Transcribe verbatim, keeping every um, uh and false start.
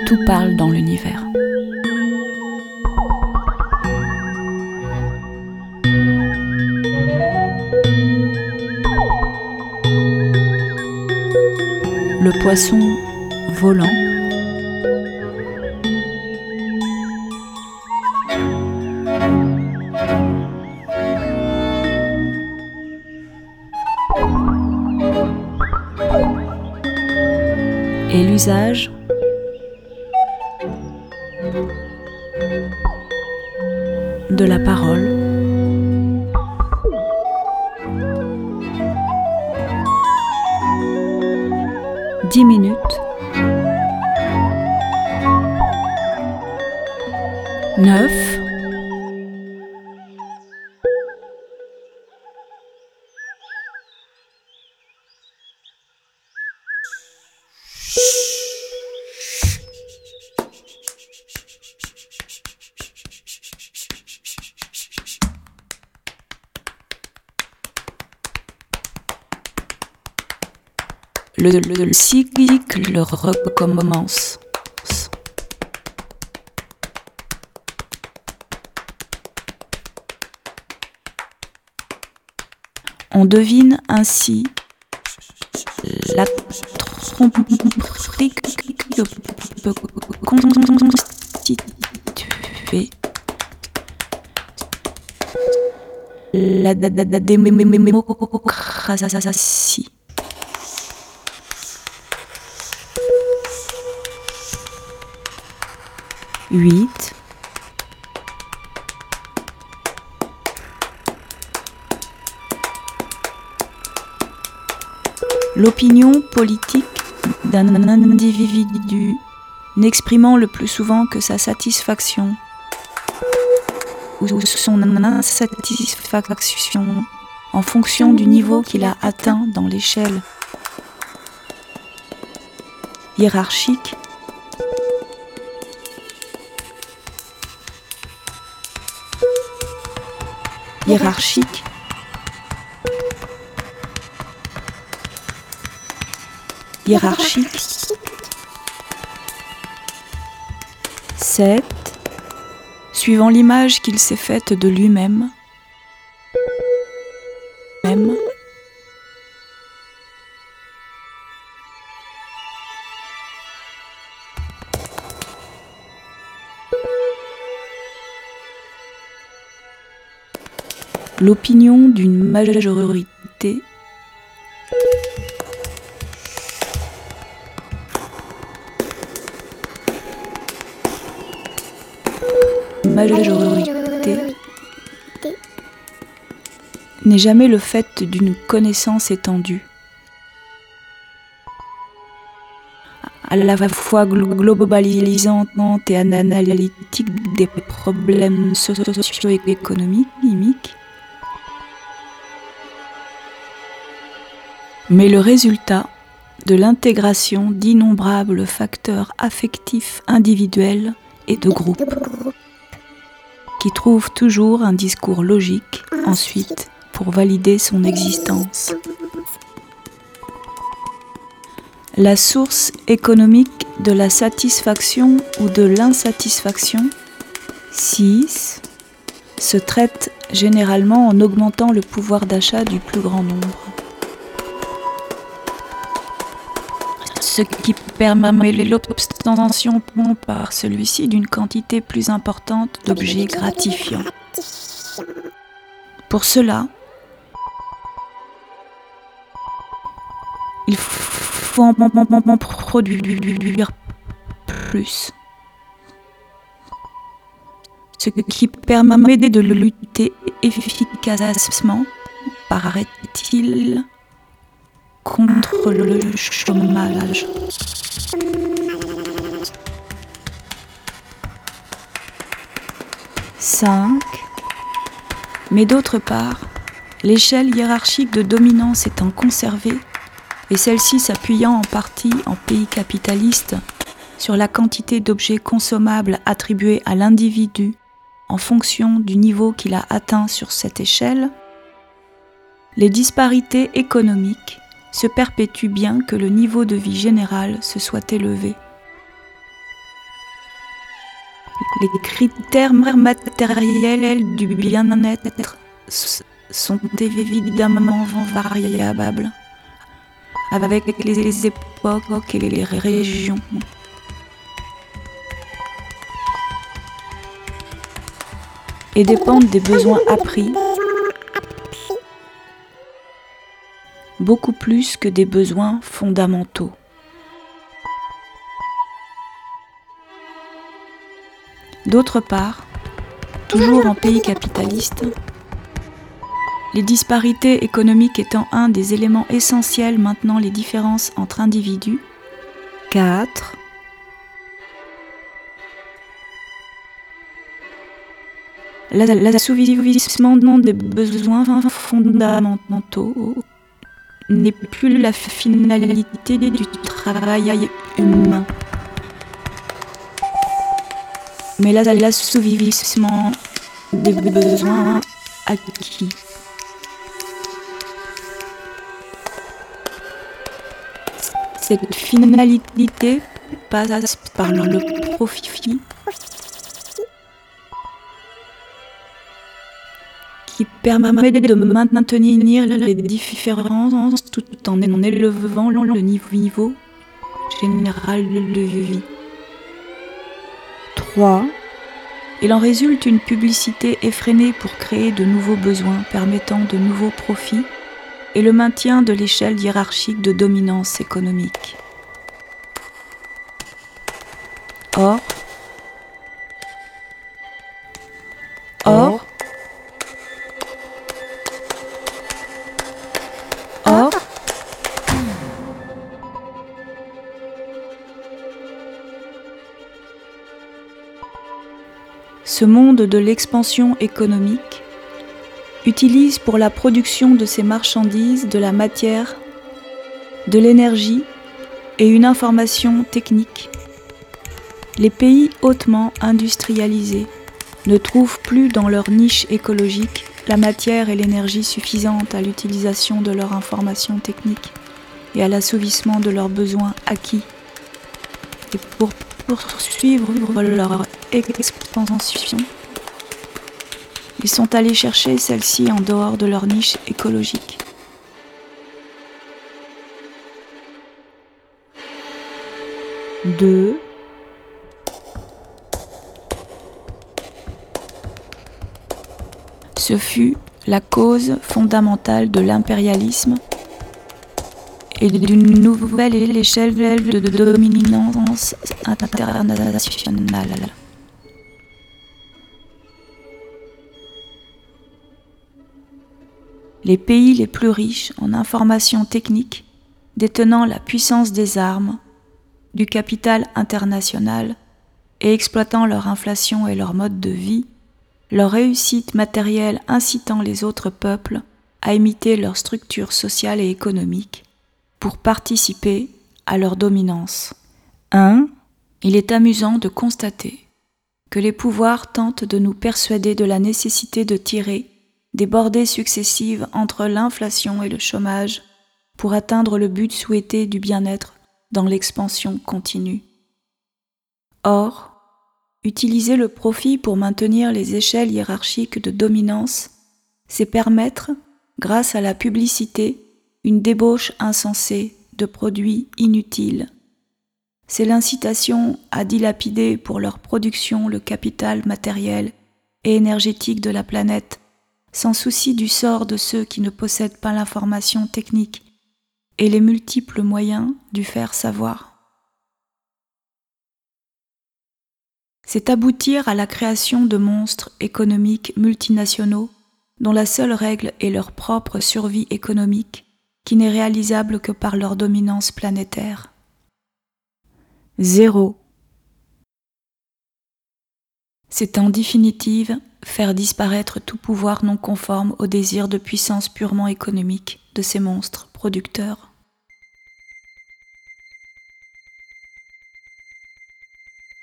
Tout parle dans l'univers. Le poisson volant, et l'usage de la parole. Dix minutes. Neuf. Le, le, le cycle recommence. On devine ainsi la tromperie que peut constituer la démocratie. Huit. L'opinion politique d'un individu n'exprimant le plus souvent que sa satisfaction ou son insatisfaction en fonction du niveau qu'il a atteint dans l'échelle hiérarchique. Hiérarchique. Hiérarchique. Sept. Suivant l'image qu'il s'est faite de lui-même. Même. L'opinion d'une majorité majorité n'est jamais le fait d'une connaissance étendue, à la fois globalisante et analytique des problèmes socio-économiques, mais le résultat de l'intégration d'innombrables facteurs affectifs individuels et de groupe, qui trouvent toujours un discours logique ensuite pour valider son existence. La source économique de la satisfaction ou de l'insatisfaction, six, se traite généralement en augmentant le pouvoir d'achat du plus grand nombre. Ce qui permet l'obtention par celui-ci d'une quantité plus importante d'objets gratifiants. Pour cela, il faut en produire plus. Ce qui permet de lutter efficacement, paraît-il, contre le chômage. cinq. Mais d'autre part, l'échelle hiérarchique de dominance étant conservée, et celle-ci s'appuyant en partie en pays capitaliste sur la quantité d'objets consommables attribués à l'individu en fonction du niveau qu'il a atteint sur cette échelle, les disparités économiques se perpétuent bien que le niveau de vie général se soit élevé. Les critères matériels du bien-être sont évidemment variables, avec les époques et les régions. Et dépendent des besoins appris, beaucoup plus que des besoins fondamentaux. D'autre part, toujours en pays capitaliste, les disparités économiques étant un des éléments essentiels maintenant les différences entre individus. quatre. L'assouvissement des besoins fondamentaux n'est plus la finalité du travail humain, mais l'assouvissement des besoins acquis. Cette finalité passe par le profit qui permet de maintenir les différences tout en élevant le niveau général de vie. trois. Il en résulte une publicité effrénée pour créer de nouveaux besoins permettant de nouveaux profits et le maintien de l'échelle hiérarchique de dominance économique. Or, or, or, ce monde de l'expansion économique utilise pour la production de ces marchandises de la matière, de l'énergie et une information technique. Les pays hautement industrialisés ne trouvent plus dans leur niche écologique la matière et l'énergie suffisantes à l'utilisation de leur information technique et à l'assouvissement de leurs besoins acquis. Et pour poursuivre leur expansion, ils sont allés chercher celle-ci en dehors de leur niche écologique. deux. Ce fut la cause fondamentale de l'impérialisme et d'une nouvelle échelle de dominance internationale. Les pays les plus riches en informations techniques, détenant la puissance des armes, du capital international et exploitant leur inflation et leur mode de vie, leur réussite matérielle incitant les autres peuples à imiter leur structure sociale et économique pour participer à leur dominance. un. Il est amusant de constater que les pouvoirs tentent de nous persuader de la nécessité de tirer des bordées successives entre l'inflation et le chômage pour atteindre le but souhaité du bien-être dans l'expansion continue. Or, utiliser le profit pour maintenir les échelles hiérarchiques de dominance, c'est permettre, grâce à la publicité, une débauche insensée de produits inutiles. C'est l'incitation à dilapider pour leur production le capital matériel et énergétique de la planète, sans souci du sort de ceux qui ne possèdent pas l'information technique et les multiples moyens du faire savoir. C'est aboutir à la création de monstres économiques multinationaux dont la seule règle est leur propre survie économique, qui n'est réalisable que par leur dominance planétaire. Zéro. C'est en définitive faire disparaître tout pouvoir non conforme au désir de puissance purement économique de ces monstres producteurs.